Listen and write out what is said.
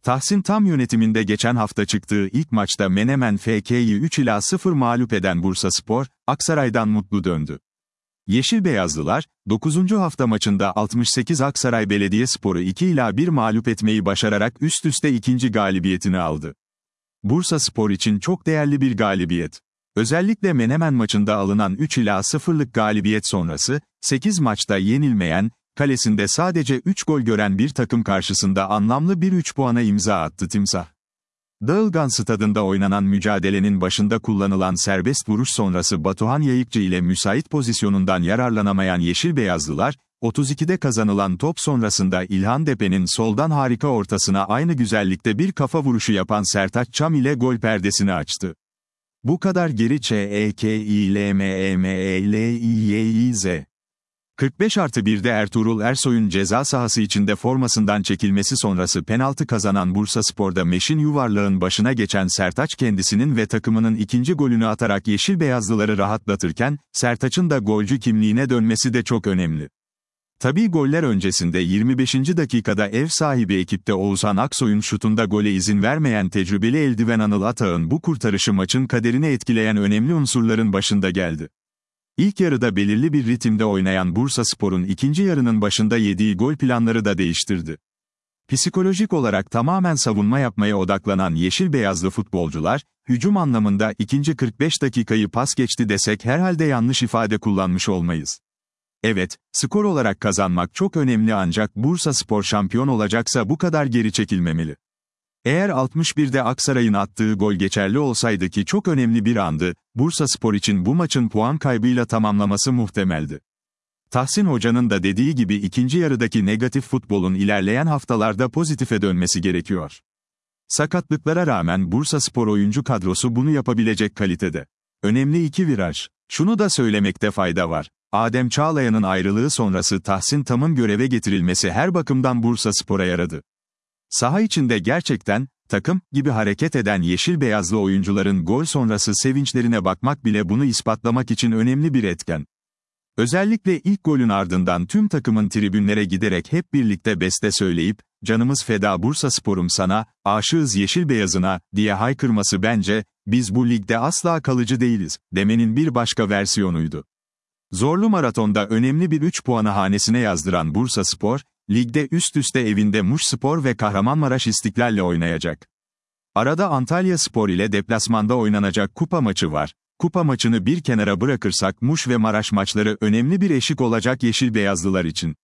Tahsin Tam yönetiminde geçen hafta çıktığı ilk maçta Menemen FK'yi 3-0 mağlup eden Bursaspor, Aksaray'dan mutlu döndü. Yeşilbeyazlılar, 9. hafta maçında 68 Aksaray Belediyespor'u 2-1 mağlup etmeyi başararak üst üste ikinci galibiyetini aldı. Bursaspor için çok değerli bir galibiyet. Özellikle Menemen maçında alınan 3-0'lık galibiyet sonrası, 8 maçta yenilmeyen, kalesinde sadece 3 gol gören bir takım karşısında anlamlı bir 3 puana imza attı Timsah. Dağılgan Stadında oynanan mücadelenin başında kullanılan serbest vuruş sonrası Batuhan Yayıkçı ile müsait pozisyonundan yararlanamayan Yeşilbeyazlılar, 32'de kazanılan top sonrasında İlhan Depe'nin soldan harika ortasına aynı güzellikte bir kafa vuruşu yapan Sertaç Çam ile gol perdesini açtı. Bu kadar geri ÇEKİLMEMELİYİZ. 45+1'de Ertuğrul Ersoy'un ceza sahası içinde formasından çekilmesi sonrası penaltı kazanan Bursaspor'da Meşin Yuvarlağ'ın başına geçen Sertaç kendisinin ve takımının ikinci golünü atarak Yeşilbeyazlıları rahatlatırken, Sertaç'ın da golcü kimliğine dönmesi de çok önemli. Tabii goller öncesinde 25. dakikada ev sahibi ekipte Oğuzhan Aksoy'un şutunda gole izin vermeyen tecrübeli eldiven Anıl Atağ'ın bu kurtarışı maçın kaderini etkileyen önemli unsurların başında geldi. İlk yarıda belirli bir ritimde oynayan Bursaspor'un ikinci yarının başında yediği gol planları da değiştirdi. Psikolojik olarak tamamen savunma yapmaya odaklanan Yeşilbeyazlı futbolcular, hücum anlamında ikinci 45 dakikayı pas geçti desek herhalde yanlış ifade kullanmış olmayız. Evet, skor olarak kazanmak çok önemli ancak Bursaspor şampiyon olacaksa bu kadar geri çekilmemeli. Eğer 61'de Aksaray'ın attığı gol geçerli olsaydı ki çok önemli bir andı, Bursaspor için bu maçın puan kaybıyla tamamlaması muhtemeldi. Tahsin Hoca'nın da dediği gibi ikinci yarıdaki negatif futbolun ilerleyen haftalarda pozitife dönmesi gerekiyor. Sakatlıklara rağmen Bursaspor oyuncu kadrosu bunu yapabilecek kalitede. Önemli iki viraj. Şunu da söylemekte fayda var. Adem Çağlayan'ın ayrılığı sonrası Tahsin Tam'ın göreve getirilmesi her bakımdan Bursaspor'a yaradı. Saha içinde gerçekten, takım gibi hareket eden yeşil-beyazlı oyuncuların gol sonrası sevinçlerine bakmak bile bunu ispatlamak için önemli bir etken. Özellikle ilk golün ardından tüm takımın tribünlere giderek hep birlikte beste söyleyip, "Canımız feda Bursaspor'um sana, aşığız yeşil-beyazına" diye haykırması bence, "Biz bu ligde asla kalıcı değiliz" demenin bir başka versiyonuydu. Zorlu maratonda önemli bir 3 puanı hanesine yazdıran Bursaspor, ligde üst üste evinde Muşspor ve Kahramanmaraş İstiklal'le oynayacak. Arada Antalyaspor ile deplasmanda oynanacak kupa maçı var. Kupa maçını bir kenara bırakırsak Muş ve Maraş maçları önemli bir eşik olacak yeşil-beyazlılar için.